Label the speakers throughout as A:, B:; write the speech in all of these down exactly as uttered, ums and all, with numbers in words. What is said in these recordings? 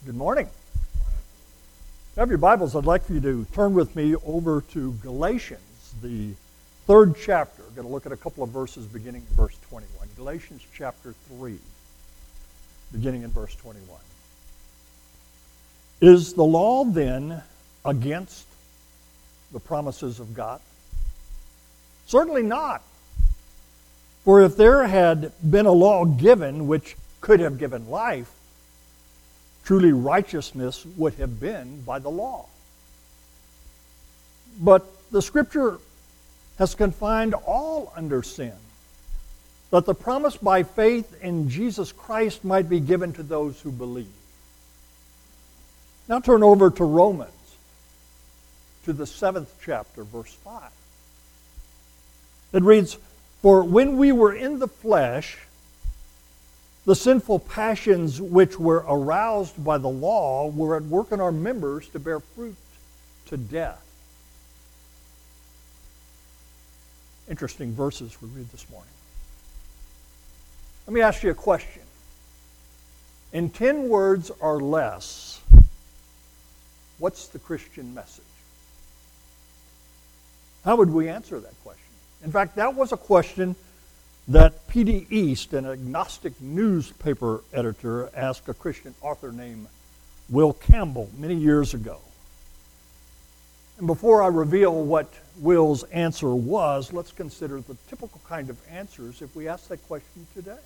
A: Good morning. If you have your Bibles, I'd like for you to turn with me over to Galatians, the third chapter. We're going to look at a couple of verses beginning in verse twenty-one. Galatians chapter three, beginning in verse twenty-one. Is the law then against the promises of God? Certainly not. For if there had been a law given which could have given life, truly righteousness would have been by the law. But the Scripture has confined all under sin, that the promise by faith in Jesus Christ might be given to those who believe. Now turn over to Romans, to the seventh chapter, verse five. It reads, "For when we were in the flesh, the sinful passions which were aroused by the law were at work in our members to bear fruit to death." Interesting verses we read this morning. Let me ask you a question. In ten words or less, what's the Christian message? How would we answer that question? In fact, that was a question that P D East, an agnostic newspaper editor, asked a Christian author named Will Campbell many years ago. And before I reveal what Will's answer was, let's consider the typical kind of answers if we ask that question today.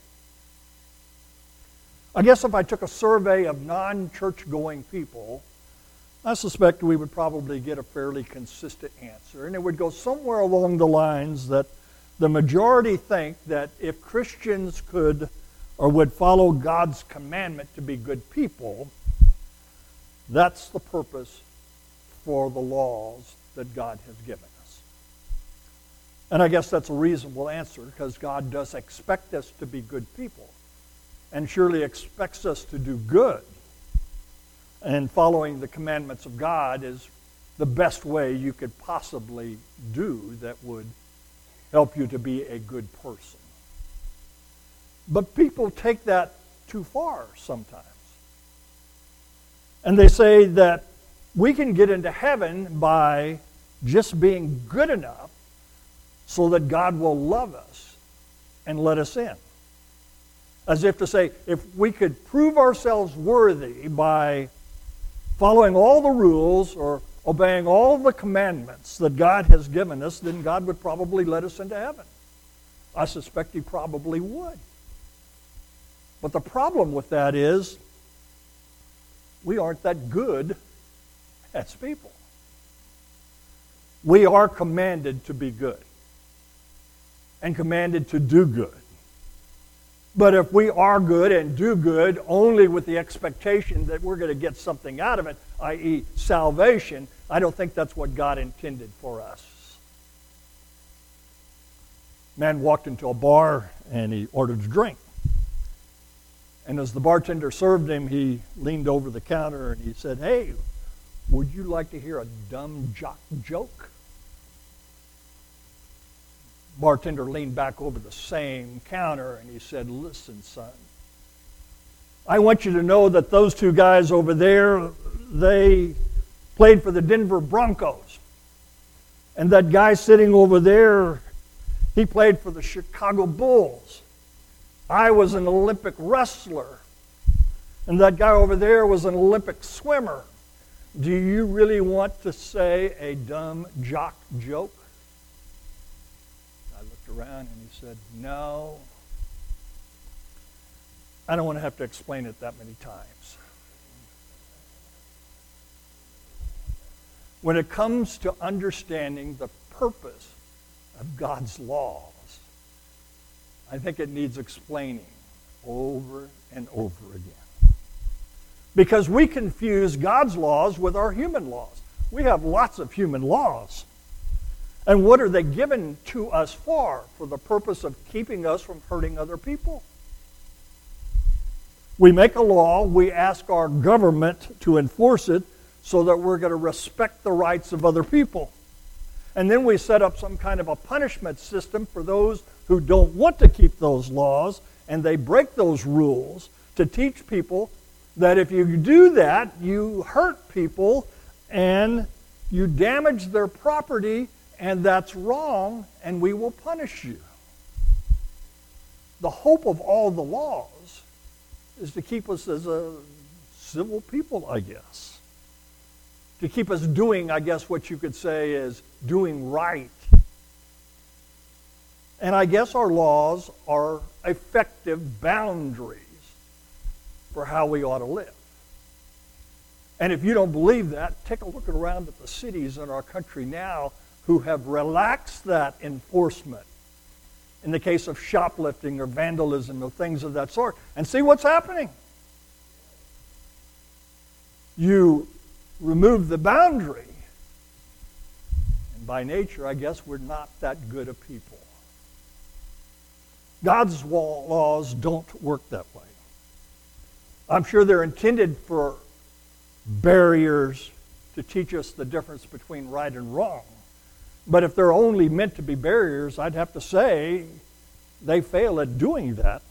A: I guess if I took a survey of non-church-going people, I suspect we would probably get a fairly consistent answer, and it would go somewhere along the lines that the majority think that if Christians could or would follow God's commandment to be good people, that's the purpose for the laws that God has given us. And I guess that's a reasonable answer, because God does expect us to be good people and surely expects us to do good. And following the commandments of God is the best way you could possibly do that would help you to be a good person. But people take that too far sometimes. And they say that we can get into heaven by just being good enough so that God will love us and let us in. As if to say, if we could prove ourselves worthy by following all the rules or obeying all the commandments that God has given us, then God would probably let us into heaven. I suspect He probably would. But the problem with that is we aren't that good as people. We are commanded to be good and commanded to do good. But if we are good and do good only with the expectation that we're going to get something out of it, that is salvation, I don't think that's what God intended for us. A man walked into a bar and he ordered a drink. And as the bartender served him, he leaned over the counter and he said, "Hey, would you like to hear a dumb jock joke?" Bartender leaned back over the same counter and he said, "Listen, son, I want you to know that those two guys over there, they played for the Denver Broncos. And that guy sitting over there, he played for the Chicago Bulls. I was an Olympic wrestler. And that guy over there was an Olympic swimmer. Do you really want to say a dumb jock joke?" Around and he said, "No, I don't want to have to explain it that many times." When it comes to understanding the purpose of God's laws, I think it needs explaining over and over again. Because we confuse God's laws with our human laws. We have lots of human laws. And what are they given to us for? For the purpose of keeping us from hurting other people. We make a law, we ask our government to enforce it so that we're going to respect the rights of other people. And then we set up some kind of a punishment system for those who don't want to keep those laws and they break those rules to teach people that if you do that, you hurt people and you damage their property, and that's wrong, and we will punish you. The hope of all the laws is to keep us as a civil people, I guess. To keep us doing, I guess what you could say is doing right. And I guess our laws are effective boundaries for how we ought to live. And if you don't believe that, take a look around at the cities in our country now who have relaxed that enforcement in the case of shoplifting or vandalism or things of that sort, and see what's happening. You remove the boundary, and by nature, I guess we're not that good a people. God's laws don't work that way. I'm sure they're intended for barriers to teach us the difference between right and wrong. But if they're only meant to be barriers, I'd have to say they fail at doing that.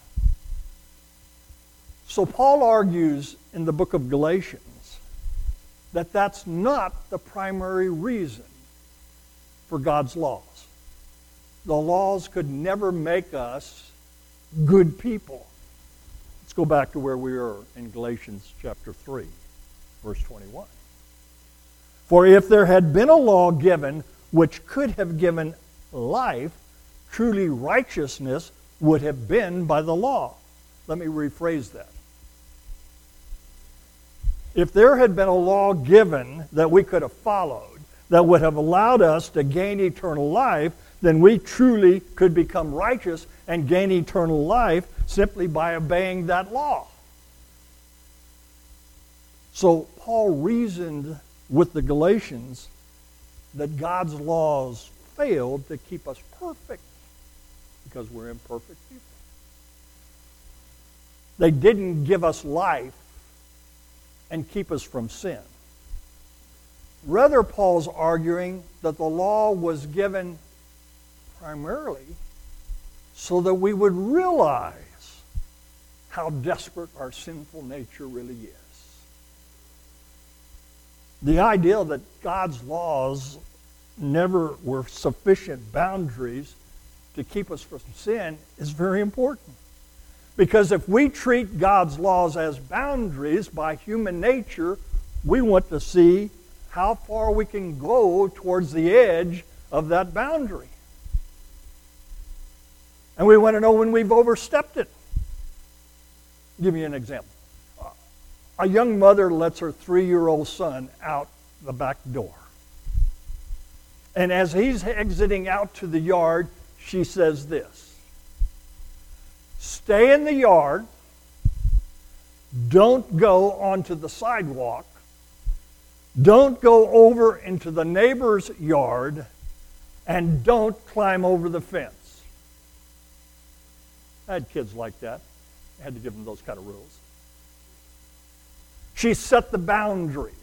A: So Paul argues in the book of Galatians that that's not the primary reason for God's laws. The laws could never make us good people. Let's go back to where we were in Galatians chapter three, verse twenty-one. For if there had been a law given which could have given life, truly righteousness would have been by the law. Let me rephrase that. If there had been a law given that we could have followed, that would have allowed us to gain eternal life, then we truly could become righteous and gain eternal life simply by obeying that law. So Paul reasoned with the Galatians that God's laws failed to keep us perfect because we're imperfect people. They didn't give us life and keep us from sin. Rather, Paul's arguing that the law was given primarily so that we would realize how desperate our sinful nature really is. The idea that God's laws never were sufficient boundaries to keep us from sin is very important. Because if we treat God's laws as boundaries by human nature, we want to see how far we can go towards the edge of that boundary. And we want to know when we've overstepped it. I'll give you an example. A young mother lets her three-year-old son out the back door. And as he's exiting out to the yard, she says this: stay in the yard, don't go onto the sidewalk, don't go over into the neighbor's yard, and don't climb over the fence. I had kids like that. I had to give them those kind of rules. She set the boundaries.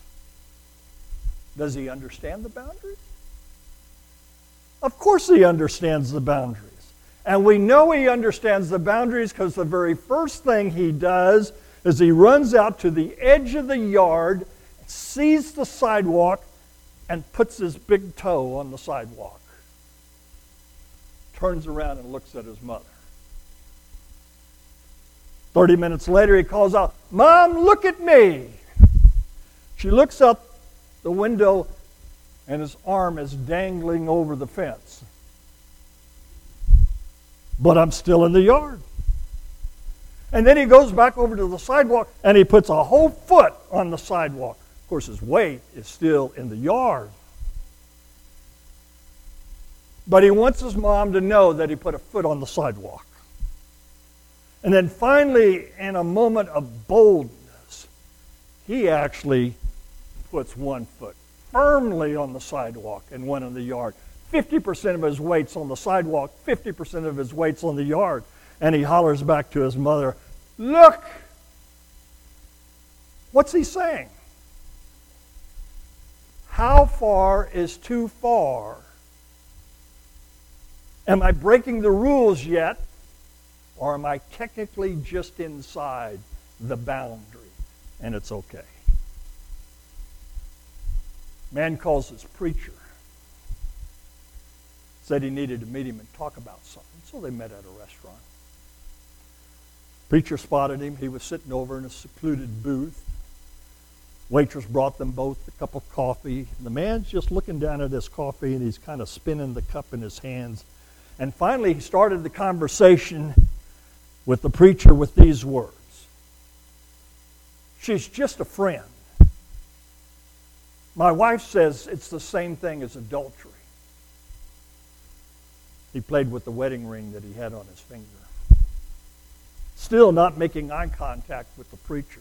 A: Does he understand the boundaries? Of course he understands the boundaries. And we know he understands the boundaries because the very first thing he does is he runs out to the edge of the yard, sees the sidewalk, and puts his big toe on the sidewalk. Turns around and looks at his mother. Thirty minutes later he calls out, "Mom, look at me!" She looks out the window and his arm is dangling over the fence. But I'm still in the yard. And then he goes back over to the sidewalk and he puts a whole foot on the sidewalk. Of course, his weight is still in the yard. But he wants his mom to know that he put a foot on the sidewalk. And then finally, in a moment of boldness, he actually puts one foot firmly on the sidewalk and one in the yard. fifty percent of his weight's on the sidewalk, fifty percent of his weight's on the yard. And he hollers back to his mother, "Look!" What's he saying? How far is too far? Am I breaking the rules yet? Or am I technically just inside the boundary? and it's okay. Man calls his preacher. Said he needed to meet him and talk about something. So they met at a restaurant. Preacher spotted him. He was sitting over in a secluded booth. Waitress brought them both a cup of coffee. The man's just looking down at his coffee, and he's kind of spinning the cup in his hands. And finally, he started the conversation with the preacher with these words. She's just a friend. My wife says it's the same thing as adultery. He played with the wedding ring that he had on his finger. Still not making eye contact with the preacher.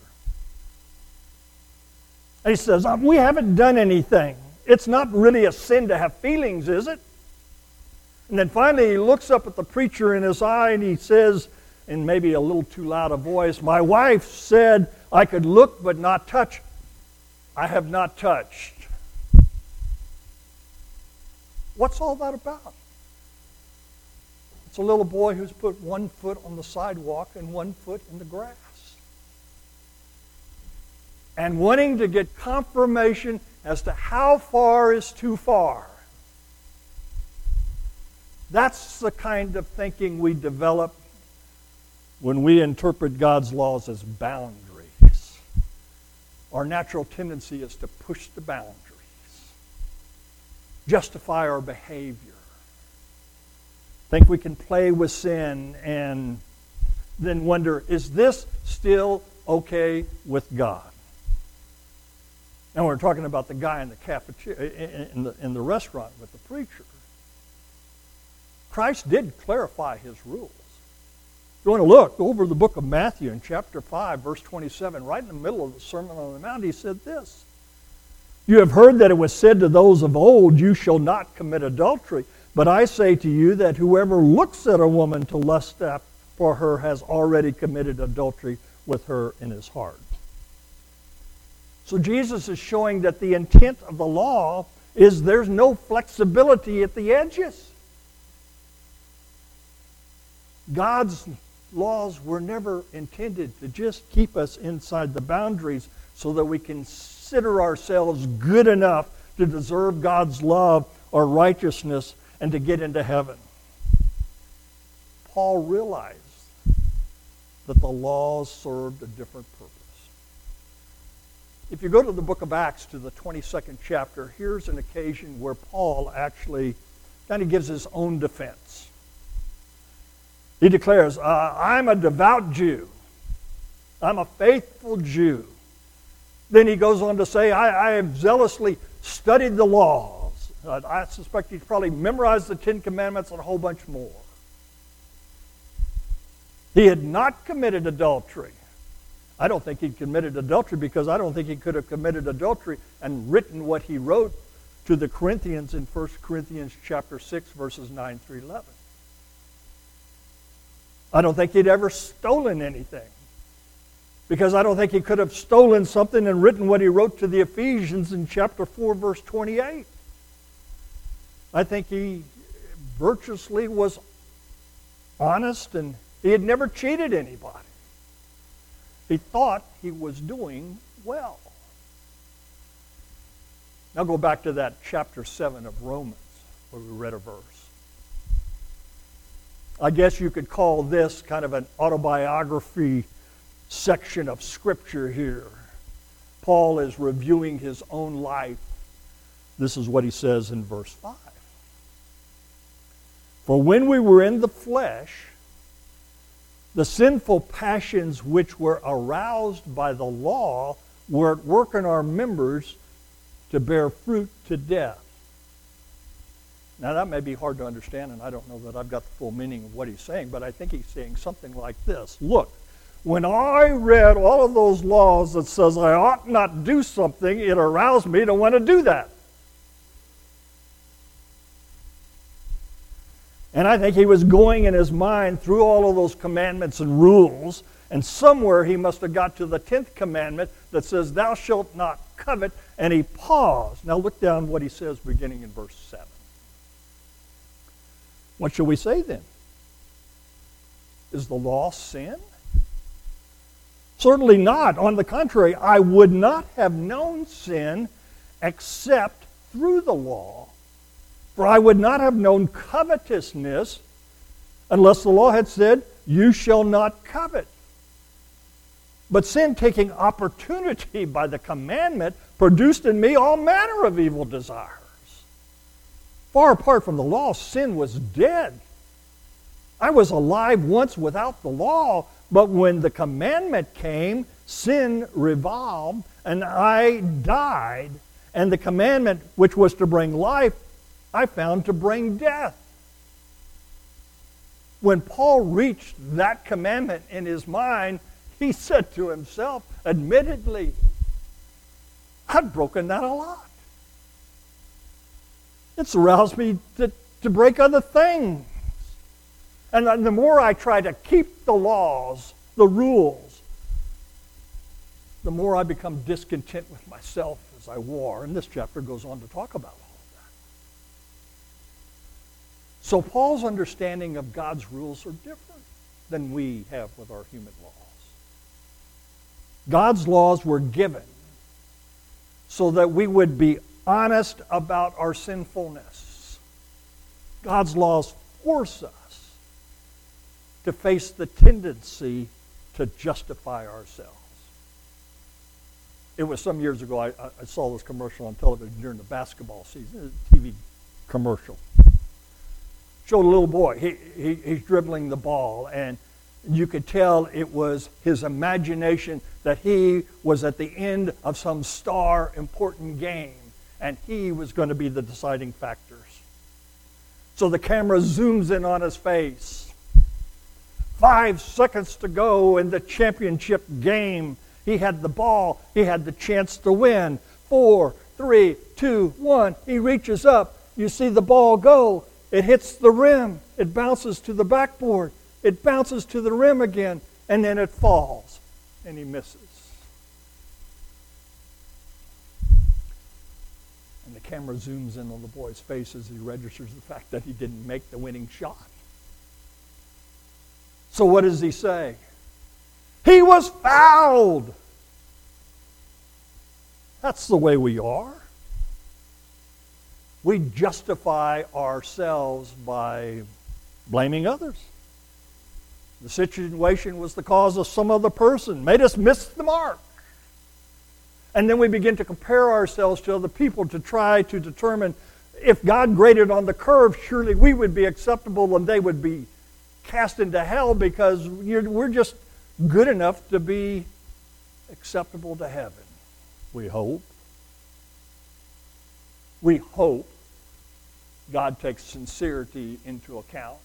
A: And he says, we haven't done anything. It's not really a sin to have feelings, is it? And then finally he looks up at the preacher in his eye and he says, in maybe a little too loud a voice, my wife said I could look but not touch. I have not touched. What's all that about? It's a little boy who's put one foot on the sidewalk and one foot in the grass. And wanting to get confirmation as to how far is too far. That's the kind of thinking we develop when we interpret God's laws as boundaries. Our natural tendency is to push the boundaries, justify our behavior, think we can play with sin, and then wonder, is this still okay with God? Now we're talking about the guy in the cafeteria, in the, in the restaurant with the preacher. Christ did clarify his rules. If you want to look over the book of Matthew in chapter five, verse twenty-seven, right in the middle of the Sermon on the Mount, he said this. You have heard that it was said to those of old, you shall not commit adultery. But I say to you that whoever looks at a woman to lust for her has already committed adultery with her in his heart. So Jesus is showing that the intent of the law is there's no flexibility at the edges. God's laws were never intended to just keep us inside the boundaries so that we consider ourselves good enough to deserve God's love or righteousness and to get into heaven. Paul realized that the laws served a different purpose. If you go to the book of Acts, to the twenty-second chapter, here's an occasion where Paul actually kind of gives his own defense. He declares, uh, I'm a devout Jew. I'm a faithful Jew. Then he goes on to say, I, I have zealously studied the laws. Uh, I suspect he's probably memorized the Ten Commandments and a whole bunch more. He had not committed adultery. I don't think he committed adultery because I don't think he could have committed adultery and written what he wrote to the Corinthians in First Corinthians chapter six, verses nine through eleven. I don't think he'd ever stolen anything because I don't think he could have stolen something and written what he wrote to the Ephesians in chapter four, verse twenty-eight. I think he virtuously was honest and he had never cheated anybody. He thought he was doing well. Now go back to that chapter seven of Romans where we read a verse. I guess you could call this kind of an autobiography section of Scripture here. Paul is reviewing his own life. This is what he says in verse five. For when we were in the flesh, the sinful passions which were aroused by the law were at work in our members to bear fruit to death. Now that may be hard to understand, and I don't know that I've got the full meaning of what he's saying, but I think he's saying something like this. Look, when I read all of those laws that says I ought not do something, it aroused me to want to do that. And I think he was going in his mind through all of those commandments and rules, and somewhere he must have got to the tenth commandment that says, thou shalt not covet, and he paused. Now look down what he says beginning in verse seven. What shall we say then? Is the law sin? Certainly not. On the contrary, I would not have known sin except through the law. For I would not have known covetousness unless the law had said, you shall not covet. But sin, taking opportunity by the commandment, produced in me all manner of evil desires. Far apart from the law, sin was dead. I was alive once without the law, but when the commandment came, sin revolved, and I died. And the commandment, which was to bring life, I found to bring death. When Paul reached that commandment in his mind, he said to himself, admittedly, I've broken that a lot. It's aroused me to, to break other things. And the more I try to keep the laws, the rules, the more I become discontent with myself as I war. And this chapter goes on to talk about all of that. So Paul's understanding of God's rules are different than we have with our human laws. God's laws were given so that we would be honest about our sinfulness. God's laws force us to face the tendency to justify ourselves. It was some years ago, I, I saw this commercial on television during the basketball season, a T V commercial. Showed a little boy. He, he, he's dribbling the ball, and you could tell it was his imagination that he was at the end of some star important game, and he was going to be the deciding factors. So the camera zooms in on his face. Five seconds to go in the championship game. He had the ball. He had the chance to win. Four, three, two, one. He reaches up. You see the ball go. It hits the rim. It bounces to the backboard. It bounces to the rim again. And then it falls. And he misses. And the camera zooms in on the boy's face as he registers the fact that he didn't make the winning shot. So what does he say? He was fouled. That's the way we are. We justify ourselves by blaming others. The situation was the cause of some other person, made us miss the mark. And then we begin to compare ourselves to other people to try to determine if God graded on the curve, surely we would be acceptable and they would be cast into hell because we're just good enough to be acceptable to heaven. We hope. We hope God takes sincerity into account.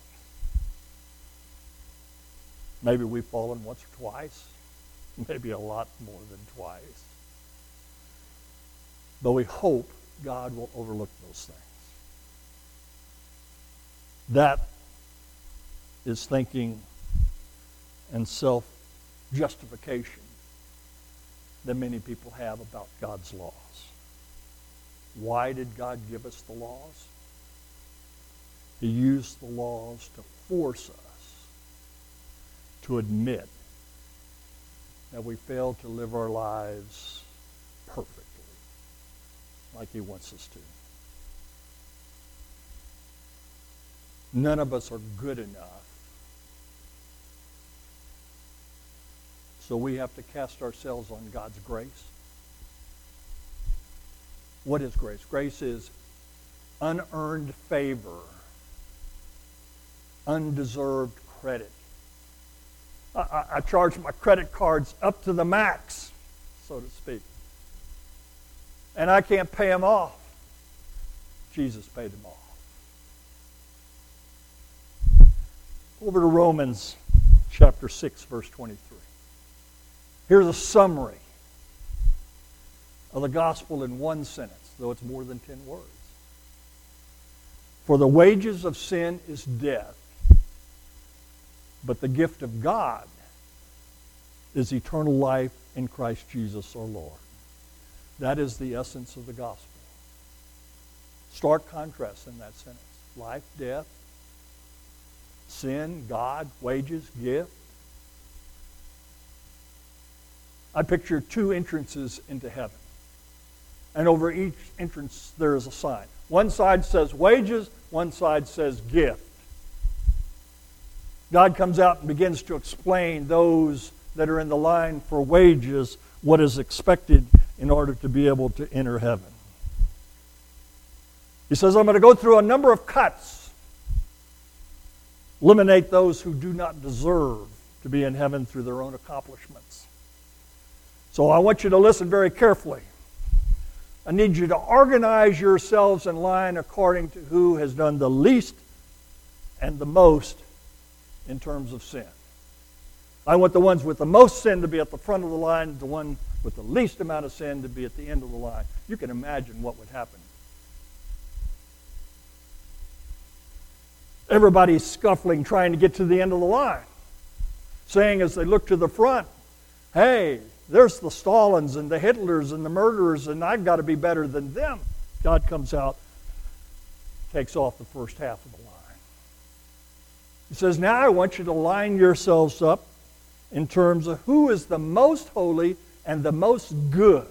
A: Maybe we've fallen once or twice. Maybe a lot more than twice. But we hope God will overlook those things. That is thinking and self-justification that many people have about God's laws. Why did God give us the laws? He used the laws to force us to admit that we failed to live our lives perfectly, like He wants us to. None of us are good enough. So we have to cast ourselves on God's grace. What is grace? Grace is unearned favor, undeserved credit. I, I, I charge my credit cards up to the max, so to speak. And I can't pay them off. Jesus paid them off. Over to Romans chapter six, verse twenty-three. Here's a summary of the gospel in one sentence, though it's more than ten words. For the wages of sin is death, but the gift of God is eternal life in Christ Jesus our Lord. That is the essence of the gospel. Stark contrast in that sentence. Life, death, sin, God, wages, gift. I picture two entrances into heaven. And over each entrance there is a sign. One side says wages, one side says gift. God comes out and begins to explain those that are in the line for wages what is expected in order to be able to enter heaven. He says, I'm going to go through a number of cuts, eliminate those who do not deserve to be in heaven through their own accomplishments. So I want you to listen very carefully. I need you to organize yourselves in line according to who has done the least and the most in terms of sin. I want the ones with the most sin to be at the front of the line, the one with the least amount of sin to be at the end of the line. You can imagine what would happen. Everybody's scuffling, trying to get to the end of the line, saying as they look to the front, hey, there's the Stalins and the Hitlers and the murderers, and I've got to be better than them. God comes out, takes off the first half of the line. He says, now I want you to line yourselves up in terms of who is the most holy and the most good.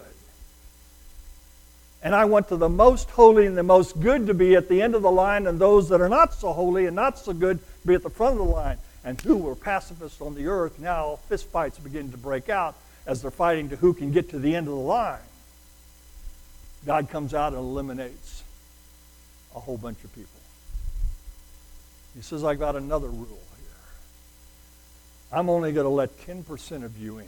A: And I want to the most holy and the most good to be at the end of the line, and those that are not so holy and not so good to be at the front of the line. And who were pacifists on the earth, now fist fights begin to break out as they're fighting to who can get to the end of the line. God comes out and eliminates a whole bunch of people. He says, I've got another rule here. I'm only going to let ten percent of you in.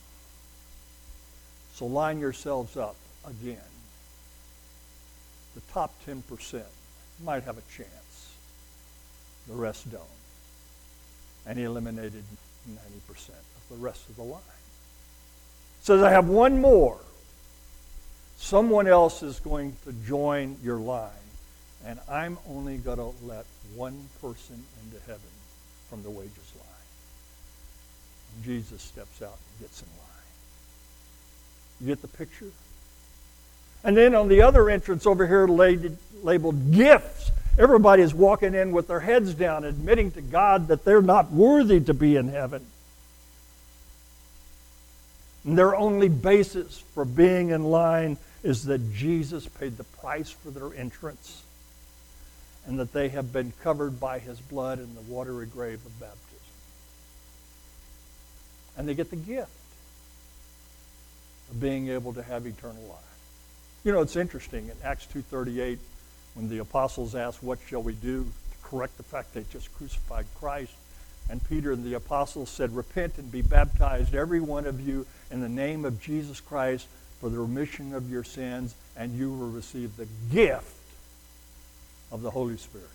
A: So line yourselves up again. The top ten percent might have a chance. The rest don't. And he eliminated ninety percent of the rest of the line. Says, I have one more. Someone else is going to join your line. And I'm only going to let one person into heaven from the wages line. And Jesus steps out and gets in line. You get the picture? And then on the other entrance over here labeled gifts, everybody is walking in with their heads down, admitting to God that they're not worthy to be in heaven. And their only basis for being in line is that Jesus paid the price for their entrance and that they have been covered by his blood in the watery grave of baptism. And they get the gift of being able to have eternal life. You know, it's interesting. In Acts two thirty-eight, when the apostles asked, what shall we do to correct the fact they just crucified Christ? And Peter and the apostles said, repent and be baptized, every one of you, in the name of Jesus Christ for the remission of your sins, and you will receive the gift of the Holy Spirit.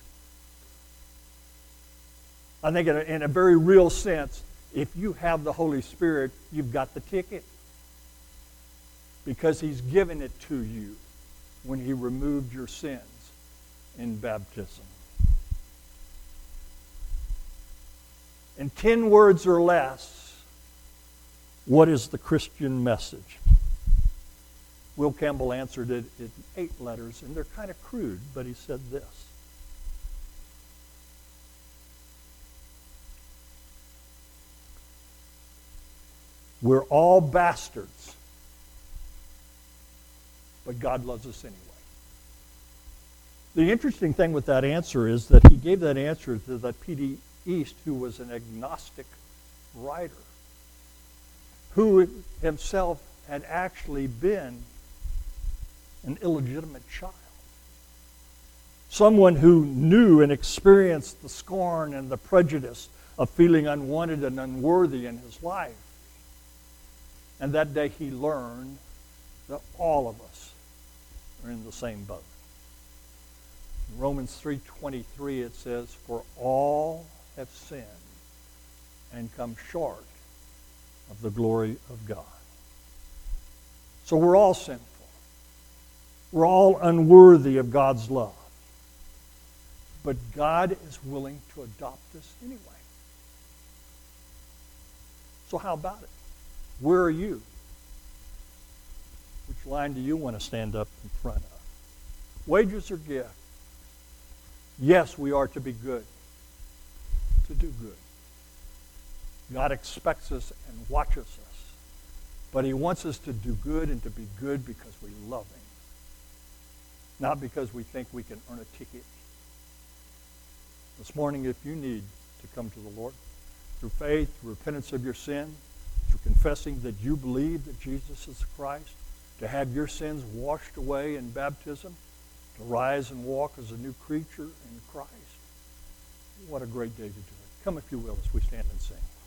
A: I think in a, in a very real sense, if you have the Holy Spirit, you've got the ticket. Because he's given it to you when he removed your sins in baptism. In ten words or less, what is the Christian message? Will Campbell answered it in eight letters, and they're kind of crude, but he said this. We're all bastards, but God loves us anyway. The interesting thing with that answer is that he gave that answer to that P D East, who was an agnostic writer, who himself had actually been an illegitimate child. Someone who knew and experienced the scorn and the prejudice of feeling unwanted and unworthy in his life. And that day he learned that all of us are in the same boat. In Romans three twenty-three it says, for all have sinned and come short of the glory of God. So we're all sinful. We're all unworthy of God's love. But God is willing to adopt us anyway. So how about it? Where are you? Which line do you want to stand up in front of? Wages or gift? Yes, we are to be good, to do good. God expects us and watches us But he wants us to do good and to be good because we love him, not because we think we can earn a ticket. This morning, if you need to come to the Lord through faith, through repentance of your sin, through confessing that you believe that Jesus is the Christ, to have your sins washed away in baptism, to rise and walk as a new creature in Christ, what a great day to do it. Come, if you will, as we stand and sing.